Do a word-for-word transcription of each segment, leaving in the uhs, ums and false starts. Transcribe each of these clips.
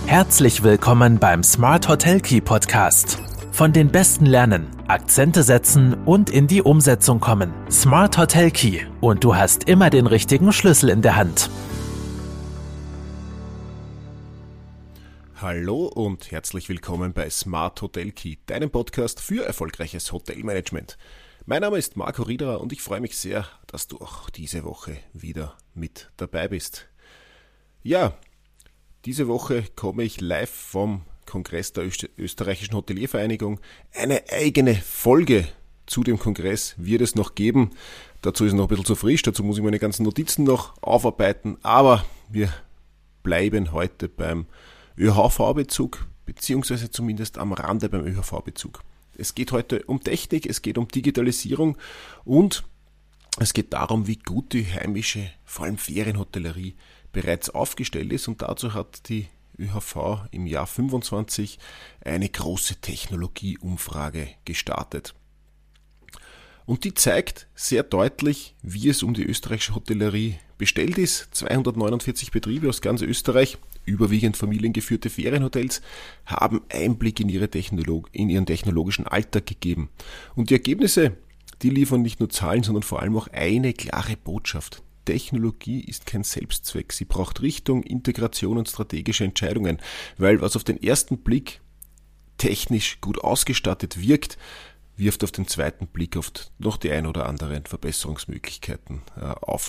Herzlich willkommen beim Smart Hotel Key Podcast. Von den Besten lernen, Akzente setzen und in die Umsetzung kommen. Smart Hotel Key und du hast immer den richtigen Schlüssel in der Hand. Hallo und herzlich willkommen bei Smart Hotel Key, deinem Podcast für erfolgreiches Hotelmanagement. Mein Name ist Marco Riederer und ich freue mich sehr, dass du auch diese Woche wieder mit dabei bist. Ja, diese Woche komme ich live vom Kongress der Österreichischen Hoteliervereinigung. Eine eigene Folge zu dem Kongress wird es noch geben. Dazu ist es noch ein bisschen zu frisch, dazu muss ich meine ganzen Notizen noch aufarbeiten. Aber wir bleiben heute beim ÖHV-Bezug, beziehungsweise zumindest am Rande beim ÖHV-Bezug. Es geht heute um Technik, es geht um Digitalisierung und es geht darum, wie gut die heimische, vor allem Ferienhotellerie, bereits aufgestellt ist, und dazu hat die ÖHV im Jahr fünfundzwanzig eine große Technologieumfrage gestartet. Und die zeigt sehr deutlich, wie es um die österreichische Hotellerie bestellt ist. zweihundertneunundvierzig Betriebe aus ganz Österreich, überwiegend familiengeführte Ferienhotels, haben Einblick in, ihre Technolog- in ihren technologischen Alltag gegeben. Und die Ergebnisse, die liefern nicht nur Zahlen, sondern vor allem auch eine klare Botschaft. Technologie ist kein Selbstzweck. Sie braucht Richtung, Integration und strategische Entscheidungen, weil was auf den ersten Blick technisch gut ausgestattet wirkt, wirft auf den zweiten Blick oft noch die ein oder anderen Verbesserungsmöglichkeiten äh, auf.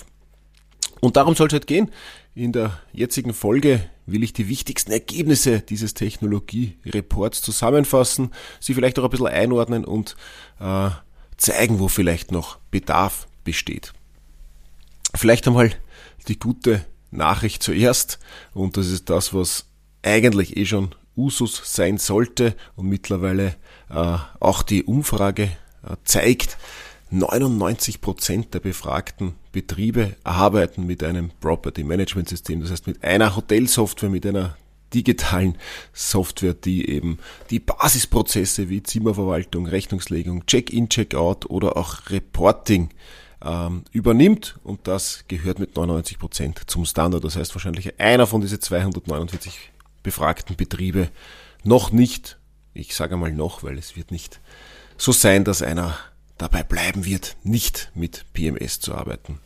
Und darum soll es heute gehen. In der jetzigen Folge will ich die wichtigsten Ergebnisse dieses Technologie-Reports zusammenfassen, sie vielleicht auch ein bisschen einordnen und äh, zeigen, wo vielleicht noch Bedarf besteht. Vielleicht einmal die gute Nachricht zuerst, und das ist das, was eigentlich eh schon Usus sein sollte und mittlerweile äh, auch die Umfrage äh, zeigt. neunundneunzig Prozent der befragten Betriebe arbeiten mit einem Property Management System, das heißt mit einer Hotelsoftware, mit einer digitalen Software, die eben die Basisprozesse wie Zimmerverwaltung, Rechnungslegung, Check-in, Check-out oder auch Reporting ähm, übernimmt, und das gehört mit neunundneunzig Prozent zum Standard. Das heißt, wahrscheinlich einer von diesen zweihundertneunundvierzig befragten Betriebe noch nicht, ich sage mal noch, weil es wird nicht so sein, dass einer dabei bleiben wird, nicht mit P M S zu arbeiten.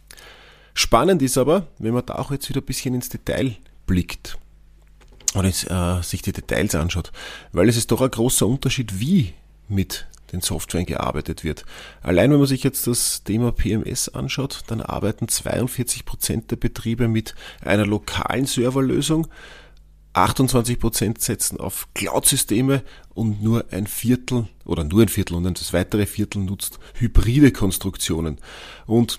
Spannend ist aber, wenn man da auch jetzt wieder ein bisschen ins Detail blickt oder äh, sich die Details anschaut, weil es ist doch ein großer Unterschied, wie mit den Softwaren gearbeitet wird. Allein wenn man sich jetzt das Thema P M S anschaut, dann arbeiten zweiundvierzig Prozent der Betriebe mit einer lokalen Serverlösung, achtundzwanzig Prozent setzen auf Cloud-Systeme und nur ein Viertel oder nur ein Viertel und das weitere Viertel nutzt hybride Konstruktionen. Und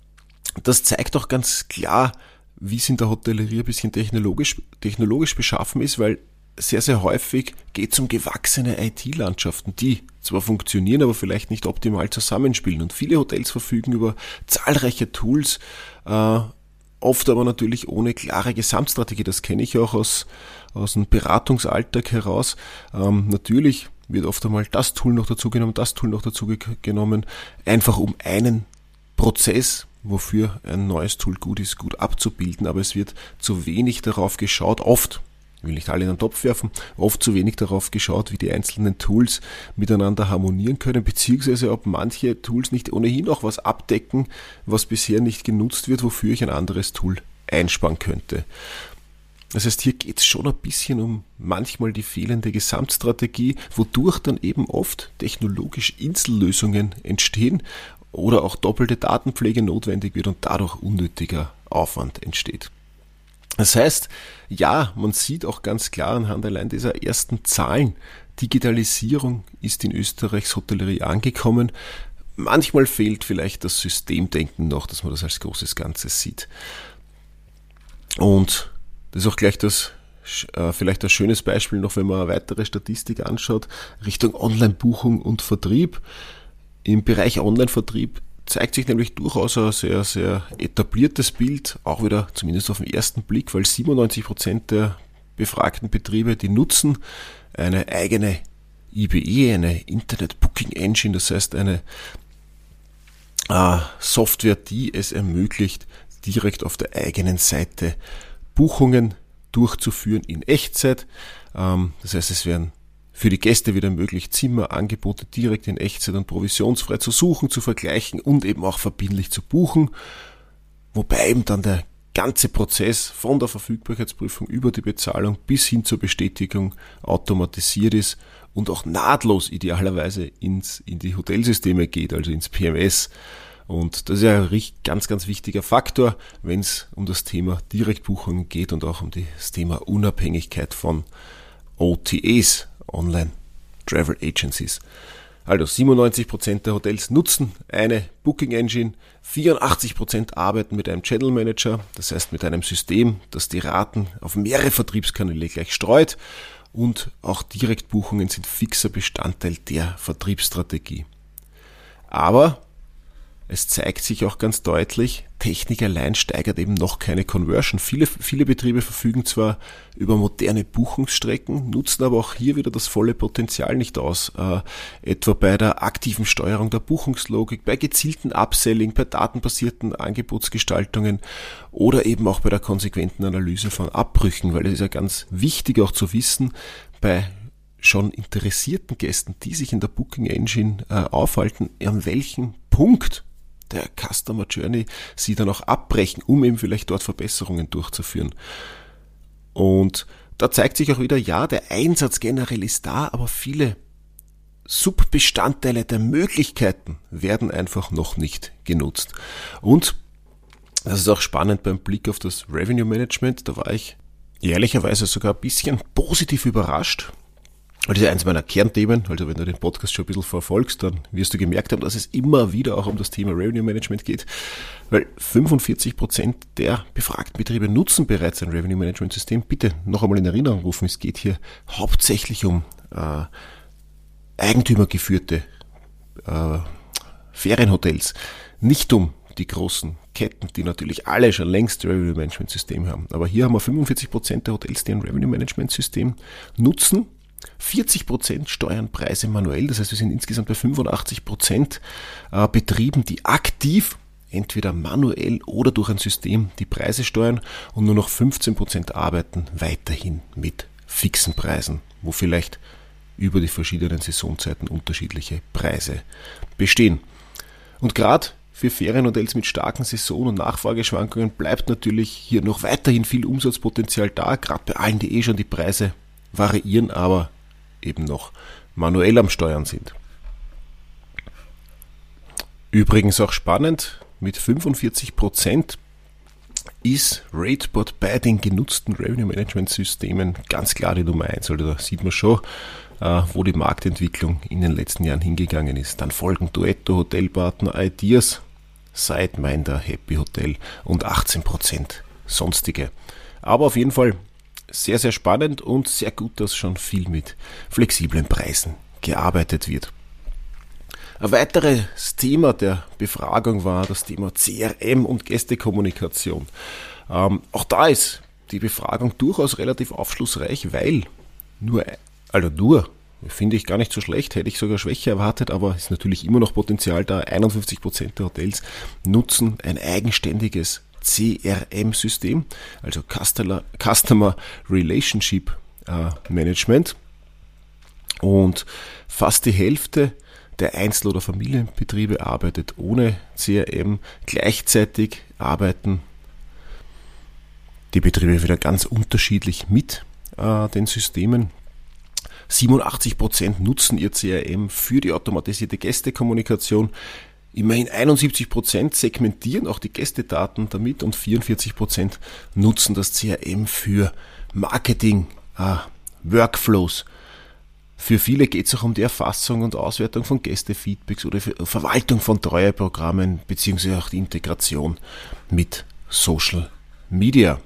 das zeigt auch ganz klar, wie es in der Hotellerie ein bisschen technologisch, technologisch beschaffen ist, weil sehr, sehr häufig geht es um gewachsene I T-Landschaften, die zwar funktionieren, aber vielleicht nicht optimal zusammenspielen. Und viele Hotels verfügen über zahlreiche Tools, äh, oft aber natürlich ohne klare Gesamtstrategie. Das kenne ich auch aus, aus dem Beratungsalltag heraus. Ähm, natürlich wird oft einmal das Tool noch dazu genommen, das Tool noch dazu genommen, einfach um einen Prozess, wofür ein neues Tool gut ist, gut abzubilden. Aber es wird zu wenig darauf geschaut, oft, ich will nicht alle in den Topf werfen, oft zu wenig darauf geschaut, wie die einzelnen Tools miteinander harmonieren können, beziehungsweise ob manche Tools nicht ohnehin auch was abdecken, was bisher nicht genutzt wird, wofür ich ein anderes Tool einsparen könnte. Das heißt, hier geht es schon ein bisschen um manchmal die fehlende Gesamtstrategie, wodurch dann eben oft technologisch Insellösungen entstehen oder auch doppelte Datenpflege notwendig wird und dadurch unnötiger Aufwand entsteht. Das heißt, ja, man sieht auch ganz klar anhand allein dieser ersten Zahlen, Digitalisierung ist in Österreichs Hotellerie angekommen. Manchmal fehlt vielleicht das Systemdenken noch, dass man das als großes Ganzes sieht. Und das ist auch gleich das, äh, vielleicht ein schönes Beispiel noch, wenn man eine weitere Statistik anschaut, Richtung Online-Buchung und Vertrieb. Im Bereich Online-Vertrieb zeigt sich nämlich durchaus ein sehr, sehr etabliertes Bild, auch wieder zumindest auf den ersten Blick, weil siebenundneunzig Prozent der befragten Betriebe, die nutzen eine eigene I B E, eine Internet Booking Engine, das heißt eine äh, Software, die es ermöglicht, direkt auf der eigenen Seite Buchungen durchzuführen in Echtzeit. Das heißt, es werden für die Gäste wieder möglich, Zimmerangebote direkt in Echtzeit und provisionsfrei zu suchen, zu vergleichen und eben auch verbindlich zu buchen. Wobei eben dann der ganze Prozess von der Verfügbarkeitsprüfung über die Bezahlung bis hin zur Bestätigung automatisiert ist und auch nahtlos idealerweise ins, in die Hotelsysteme geht, also ins P M S. Und das ist ja ein ganz, ganz wichtiger Faktor, wenn es um das Thema Direktbuchungen geht und auch um das Thema Unabhängigkeit von O T As, Online Travel Agencies. Also siebenundneunzig Prozent der Hotels nutzen eine Booking Engine, vierundachtzig Prozent arbeiten mit einem Channel Manager, das heißt mit einem System, das die Raten auf mehrere Vertriebskanäle gleich streut, und auch Direktbuchungen sind fixer Bestandteil der Vertriebsstrategie. Aber es zeigt sich auch ganz deutlich, Technik allein steigert eben noch keine Conversion. Viele, viele Betriebe verfügen zwar über moderne Buchungsstrecken, nutzen aber auch hier wieder das volle Potenzial nicht aus. Äh, etwa bei der aktiven Steuerung der Buchungslogik, bei gezielten Upselling, bei datenbasierten Angebotsgestaltungen oder eben auch bei der konsequenten Analyse von Abbrüchen, weil es ist ja ganz wichtig auch zu wissen, bei schon interessierten Gästen, die sich in der Booking Engine äh, aufhalten, an welchem Punkt der Customer Journey sie dann auch abbrechen, um eben vielleicht dort Verbesserungen durchzuführen. Und da zeigt sich auch wieder, ja, der Einsatz generell ist da, aber viele Subbestandteile der Möglichkeiten werden einfach noch nicht genutzt. Und das ist auch spannend beim Blick auf das Revenue Management, da war ich ehrlicherweise sogar ein bisschen positiv überrascht. Das ist eins meiner Kernthemen, also wenn du den Podcast schon ein bisschen verfolgst, dann wirst du gemerkt haben, dass es immer wieder auch um das Thema Revenue Management geht, weil fünfundvierzig Prozent der befragten Betriebe nutzen bereits ein Revenue Management System. Bitte noch einmal in Erinnerung rufen, es geht hier hauptsächlich um äh, eigentümergeführte äh, Ferienhotels, nicht um die großen Ketten, die natürlich alle schon längst ein Revenue Management System haben. Aber hier haben wir fünfundvierzig Prozent der Hotels, die ein Revenue Management System nutzen. vierzig Prozent steuern Preise manuell, das heißt, wir sind insgesamt bei fünfundachtzig Prozent äh, Betrieben, die aktiv, entweder manuell oder durch ein System, die Preise steuern, und nur noch fünfzehn Prozent arbeiten weiterhin mit fixen Preisen, wo vielleicht über die verschiedenen Saisonzeiten unterschiedliche Preise bestehen. Und gerade für Ferienhotels mit starken Saison- und Nachfrageschwankungen bleibt natürlich hier noch weiterhin viel Umsatzpotenzial da, gerade bei allen, die eh schon die Preise variieren, aber eben noch manuell am Steuern sind. Übrigens auch spannend, mit fünfundvierzig Prozent ist Rateport bei den genutzten Revenue Management Systemen ganz klar die Nummer eins. Also da sieht man schon, wo die Marktentwicklung in den letzten Jahren hingegangen ist. Dann folgen Duetto, Hotelpartner, Ideas, Sideminder, Happy Hotel und achtzehn Prozent sonstige. Aber auf jeden Fall sehr, sehr spannend und sehr gut, dass schon viel mit flexiblen Preisen gearbeitet wird. Ein weiteres Thema der Befragung war das Thema C R M und Gästekommunikation. Ähm, auch da ist die Befragung durchaus relativ aufschlussreich, weil nur, also nur, finde ich gar nicht so schlecht, hätte ich sogar Schwäche erwartet, aber ist natürlich immer noch Potenzial da. einundfünfzig Prozent der Hotels nutzen ein eigenständiges C R M-System, also Customer, Customer Relationship äh, Management, und fast die Hälfte der Einzel- oder Familienbetriebe arbeitet ohne C R M. Gleichzeitig arbeiten die Betriebe wieder ganz unterschiedlich mit äh, den Systemen. siebenundachtzig Prozent nutzen ihr C R M für die automatisierte Gästekommunikation. Immerhin einundsiebzig Prozent segmentieren auch die Gästedaten damit und vierundvierzig Prozent nutzen das C R M für Marketing, äh, Workflows. Für viele geht es auch um die Erfassung und Auswertung von Gästefeedbacks oder für Verwaltung von Treueprogrammen beziehungsweise auch die Integration mit Social Media.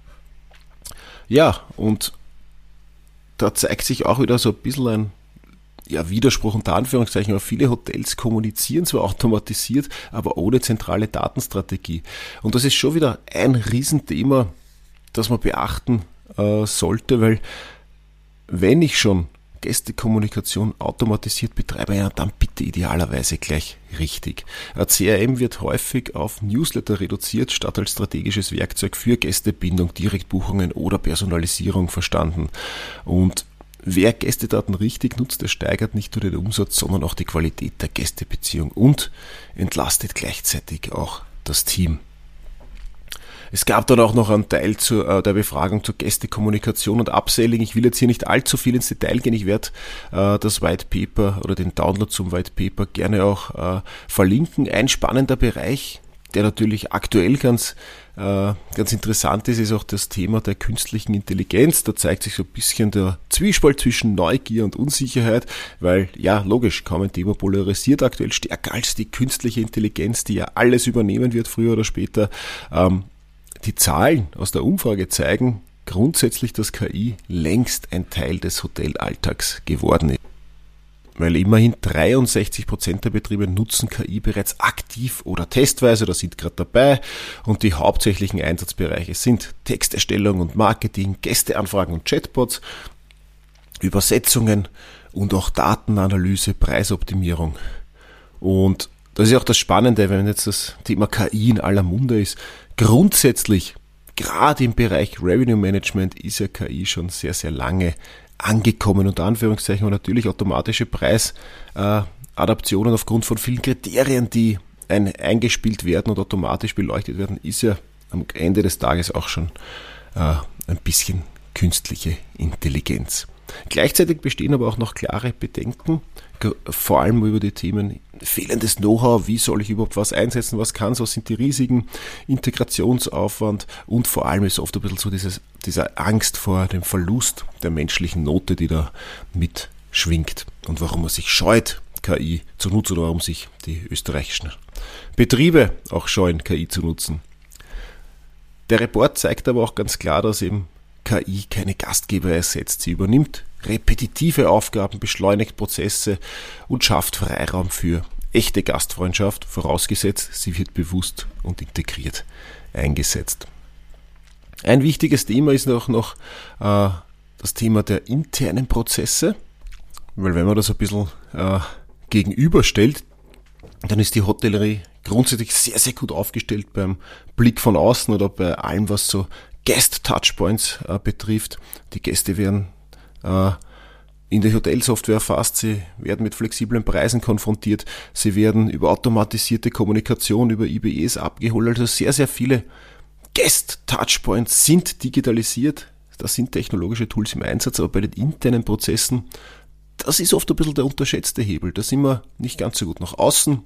Ja, und da zeigt sich auch wieder so ein bisschen ein ja, Widerspruch unter Anführungszeichen, aber viele Hotels kommunizieren zwar automatisiert, aber ohne zentrale Datenstrategie. Und das ist schon wieder ein Riesenthema, das man beachten äh, sollte, weil wenn ich schon Gästekommunikation automatisiert betreibe, ja, dann bitte idealerweise gleich richtig. C R M wird häufig auf Newsletter reduziert, statt als strategisches Werkzeug für Gästebindung, Direktbuchungen oder Personalisierung verstanden. Und wer Gästedaten richtig nutzt, der steigert nicht nur den Umsatz, sondern auch die Qualität der Gästebeziehung und entlastet gleichzeitig auch das Team. Es gab dann auch noch einen Teil zu, äh, der Befragung zur Gästekommunikation und Upselling. Ich will jetzt hier nicht allzu viel ins Detail gehen. Ich werde äh, das White Paper oder den Download zum White Paper gerne auch äh, verlinken. Ein spannender Bereich, der natürlich aktuell ganz, äh, ganz interessant ist, ist auch das Thema der künstlichen Intelligenz. Da zeigt sich so ein bisschen der Zwiespalt zwischen Neugier und Unsicherheit, weil, ja, logisch, kaum ein Thema polarisiert aktuell stärker als die künstliche Intelligenz, die ja alles übernehmen wird, früher oder später. Ähm, Die Zahlen aus der Umfrage zeigen grundsätzlich, dass K I längst ein Teil des Hotelalltags geworden ist. Weil immerhin dreiundsechzig Prozent der Betriebe nutzen K I bereits aktiv oder testweise oder sind gerade dabei und die hauptsächlichen Einsatzbereiche sind Texterstellung und Marketing, Gästeanfragen und Chatbots, Übersetzungen und auch Datenanalyse, Preisoptimierung. Und das ist auch das Spannende, wenn jetzt das Thema K I in aller Munde ist. Grundsätzlich, gerade im Bereich Revenue Management, ist ja K I schon sehr, sehr lange angekommen, unter Anführungszeichen, und natürlich automatische Preisadaptionen aufgrund von vielen Kriterien, die ein, eingespielt werden und automatisch beleuchtet werden, ist ja am Ende des Tages auch schon äh, ein bisschen künstliche Intelligenz. Gleichzeitig bestehen aber auch noch klare Bedenken, vor allem über die Themen fehlendes Know-how, wie soll ich überhaupt was einsetzen, was kann es, was sind die Risiken, Integrationsaufwand und vor allem ist oft ein bisschen so dieses, diese Angst vor dem Verlust der menschlichen Note, die da mitschwingt und warum man sich scheut, K I zu nutzen oder warum sich die österreichischen Betriebe auch scheuen, K I zu nutzen. Der Report zeigt aber auch ganz klar, dass eben K I keine Gastgeber ersetzt. Sie übernimmt repetitive Aufgaben, beschleunigt Prozesse und schafft Freiraum für echte Gastfreundschaft, vorausgesetzt, sie wird bewusst und integriert eingesetzt. Ein wichtiges Thema ist auch noch äh, das Thema der internen Prozesse, weil wenn man das ein bisschen äh, gegenüberstellt, dann ist die Hotellerie grundsätzlich sehr, sehr gut aufgestellt beim Blick von außen oder bei allem, was so Guest-Touchpoints äh, betrifft. Die Gäste werden äh, in der Hotelsoftware erfasst, sie werden mit flexiblen Preisen konfrontiert, sie werden über automatisierte Kommunikation, über I B Es abgeholt. Also sehr, sehr viele Guest-Touchpoints sind digitalisiert. Da sind technologische Tools im Einsatz, aber bei den internen Prozessen, das ist oft ein bisschen der unterschätzte Hebel. Da sind wir nicht ganz so gut nach außen,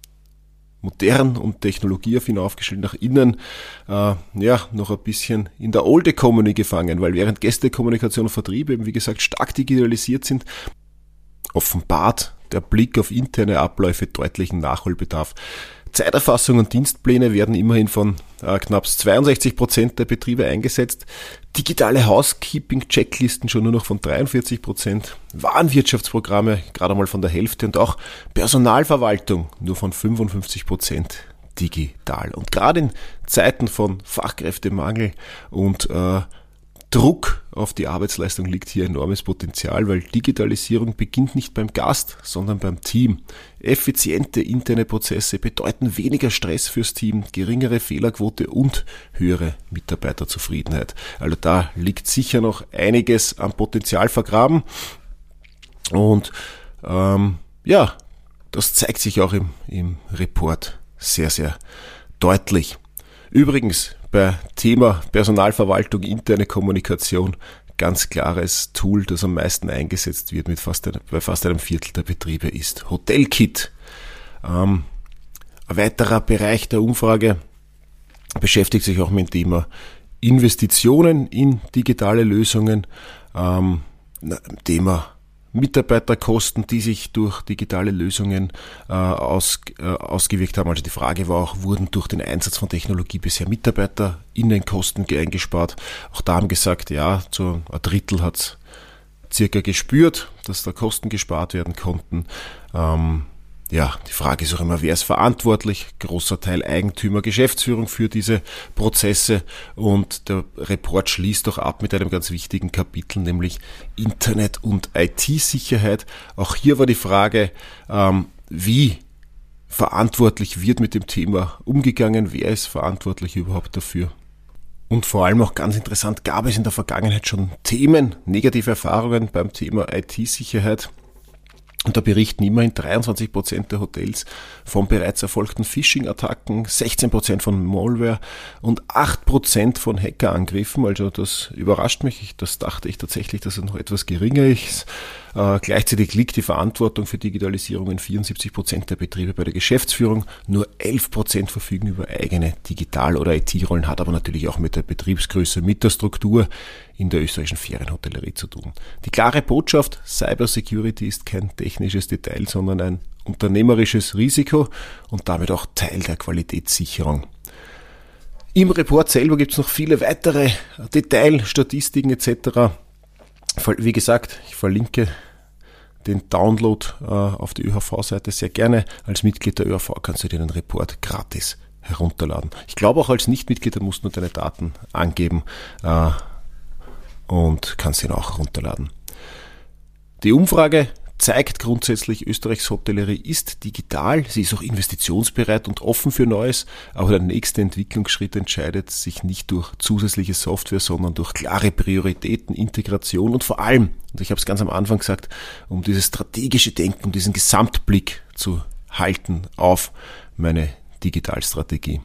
modern und technologieaffin aufgestellt, nach innen äh, ja noch ein bisschen in der Old Economy gefangen, weil während Gästekommunikation und Vertrieb eben wie gesagt stark digitalisiert sind, offenbart der Blick auf interne Abläufe deutlichen Nachholbedarf. Zeiterfassung und Dienstpläne werden immerhin von äh, knapp zweiundsechzig Prozent der Betriebe eingesetzt. Digitale Housekeeping-Checklisten schon nur noch von dreiundvierzig Prozent. Warenwirtschaftsprogramme gerade mal von der Hälfte und auch Personalverwaltung nur von fünfundfünfzig Prozent digital. Und gerade in Zeiten von Fachkräftemangel und äh, Druck auf die Arbeitsleistung liegt hier enormes Potenzial, weil Digitalisierung beginnt nicht beim Gast, sondern beim Team. Effiziente interne Prozesse bedeuten weniger Stress fürs Team, geringere Fehlerquote und höhere Mitarbeiterzufriedenheit. Also da liegt sicher noch einiges an Potenzial vergraben. Und ähm, ja, das zeigt sich auch im, im Report sehr, sehr deutlich. Übrigens, bei Thema Personalverwaltung, interne Kommunikation, ganz klares Tool, das am meisten eingesetzt wird mit fast ein, bei fast einem Viertel der Betriebe ist Hotelkit. Ähm, ein weiterer Bereich der Umfrage beschäftigt sich auch mit dem Thema Investitionen in digitale Lösungen, ähm, Thema Mitarbeiterkosten, die sich durch digitale Lösungen äh, aus, äh, ausgewirkt haben. Also die Frage war auch, wurden durch den Einsatz von Technologie bisher Mitarbeiterinnenkosten eingespart? Auch da haben gesagt, ja, so ein Drittel hat es circa gespürt, dass da Kosten gespart werden konnten. Ähm, Ja, die Frage ist auch immer, wer ist verantwortlich? Großer Teil Eigentümer, Geschäftsführung für diese Prozesse, und der Report schließt auch ab mit einem ganz wichtigen Kapitel, nämlich Internet- und I T-Sicherheit. Auch hier war die Frage, ähm, wie verantwortlich wird mit dem Thema umgegangen, wer ist verantwortlich überhaupt dafür? Und vor allem auch ganz interessant, gab es in der Vergangenheit schon Themen, negative Erfahrungen beim Thema I T-Sicherheit? Und da berichten immerhin dreiundzwanzig Prozent der Hotels von bereits erfolgten Phishing-Attacken, sechzehn Prozent von Malware und acht Prozent von Hackerangriffen. Also das überrascht mich. Das dachte ich tatsächlich, dass es noch etwas geringer ist. Äh, gleichzeitig liegt die Verantwortung für Digitalisierung in vierundsiebzig Prozent der Betriebe bei der Geschäftsführung. Nur elf Prozent verfügen über eigene Digital- oder I T-Rollen, hat aber natürlich auch mit der Betriebsgröße, mit der Struktur in der österreichischen Ferienhotellerie zu tun. Die klare Botschaft: Cybersecurity ist kein technisches Detail, sondern ein unternehmerisches Risiko und damit auch Teil der Qualitätssicherung. Im Report selber gibt es noch viele weitere Detailstatistiken et cetera. Wie gesagt, ich verlinke den Download äh, auf die Ö H V-Seite sehr gerne. Als Mitglied der Ö H V kannst du dir den Report gratis herunterladen. Ich glaube, auch als Nichtmitglied musst du nur deine Daten angeben äh, und kannst ihn auch herunterladen. Die Umfrage zeigt grundsätzlich, Österreichs Hotellerie ist digital, sie ist auch investitionsbereit und offen für Neues, aber der nächste Entwicklungsschritt entscheidet sich nicht durch zusätzliche Software, sondern durch klare Prioritäten, Integration und vor allem, und ich habe es ganz am Anfang gesagt, um dieses strategische Denken, um diesen Gesamtblick zu halten auf meine Digitalstrategie.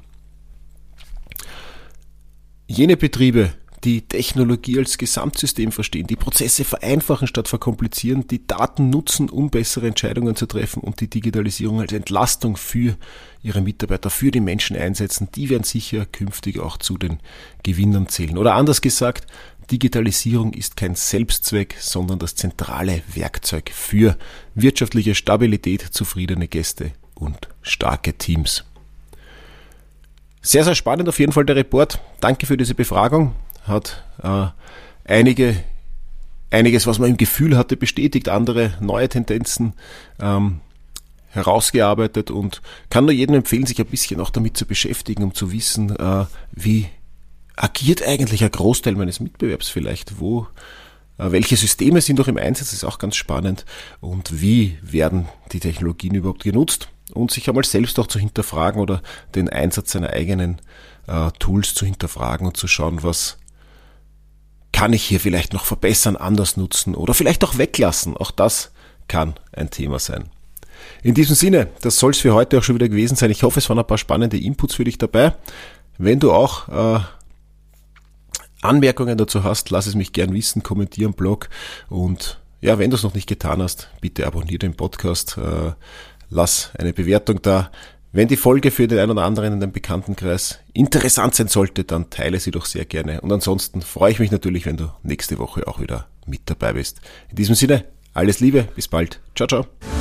Jene Betriebe, die Technologie als Gesamtsystem verstehen, die Prozesse vereinfachen statt verkomplizieren, die Daten nutzen, um bessere Entscheidungen zu treffen und die Digitalisierung als Entlastung für ihre Mitarbeiter, für die Menschen einsetzen, die werden sicher künftig auch zu den Gewinnern zählen. Oder anders gesagt, Digitalisierung ist kein Selbstzweck, sondern das zentrale Werkzeug für wirtschaftliche Stabilität, zufriedene Gäste und starke Teams. Sehr, sehr spannend auf jeden Fall der Report. Danke für diese Befragung. Hat äh, einige, einiges, was man im Gefühl hatte, bestätigt, andere neue Tendenzen ähm, herausgearbeitet, und kann nur jedem empfehlen, sich ein bisschen auch damit zu beschäftigen, um zu wissen, äh, wie agiert eigentlich ein Großteil meines Mitbewerbs vielleicht, wo, äh, welche Systeme sind noch im Einsatz, das ist auch ganz spannend, und wie werden die Technologien überhaupt genutzt, und sich einmal selbst auch zu hinterfragen oder den Einsatz seiner eigenen äh, Tools zu hinterfragen und zu schauen, was kann ich hier vielleicht noch verbessern, anders nutzen oder vielleicht auch weglassen. Auch das kann ein Thema sein. In diesem Sinne, das soll es für heute auch schon wieder gewesen sein. Ich hoffe, es waren ein paar spannende Inputs für dich dabei. Wenn du auch äh, Anmerkungen dazu hast, lass es mich gern wissen, kommentiere im Blog, und ja, wenn du es noch nicht getan hast, bitte abonniere den Podcast, äh, lass eine Bewertung da. Wenn die Folge für den einen oder anderen in deinem Bekanntenkreis interessant sein sollte, dann teile sie doch sehr gerne. Und ansonsten freue ich mich natürlich, wenn du nächste Woche auch wieder mit dabei bist. In diesem Sinne, alles Liebe, bis bald. Ciao, ciao.